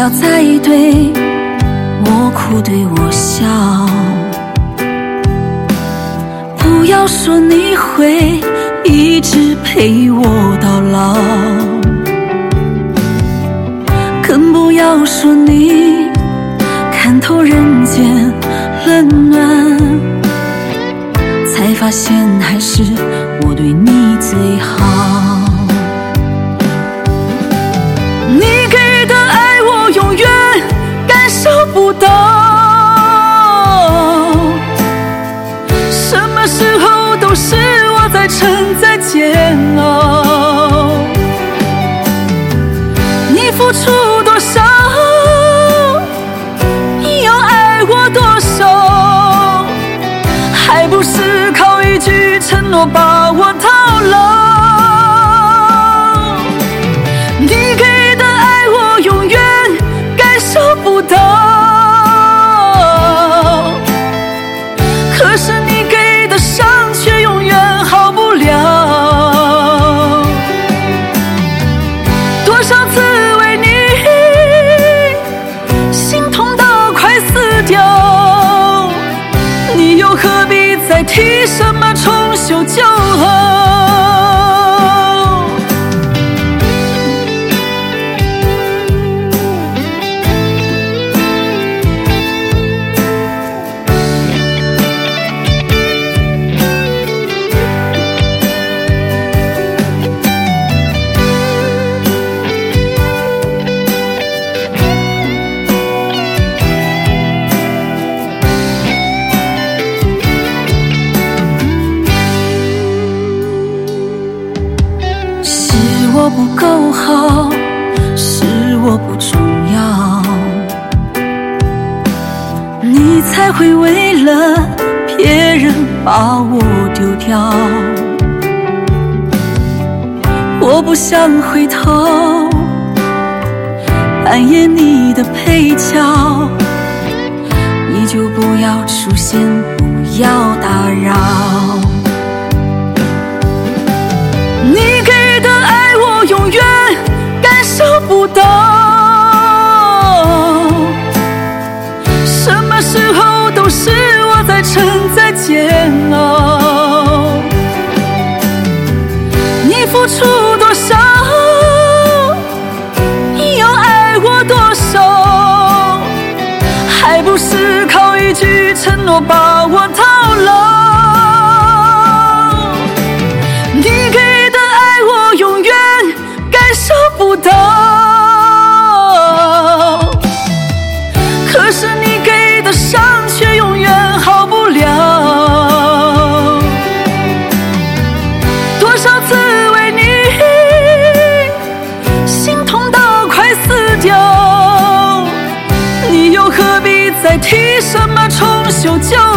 要再对我哭对我笑，不要说你会一直陪我到老，更不要说你看透人间冷暖，才发现还是我对你最好。你给的爱我永远感受不到，什么时候都是我在承载煎熬。你付出多少，你又爱我多少，还不是靠一句承诺把我套牢。你给的爱我永远感受不到，可是你给的伤却永远好不了。多少次为你心痛到快死掉，你又何必再提什么重修旧好？我不够好，是我不重要，你才会为了别人把我丢掉。我不想回头扮演你的配角，你就不要出现，不要打扰。你给的爱我永远感受不到，什么时候都是我在承载煎熬。你付出多少，你又爱我多少，还不是靠一句承诺把我套牢。可是你给的伤却永远好不了。多少次为你心痛到快死掉，你又何必再提什么重修旧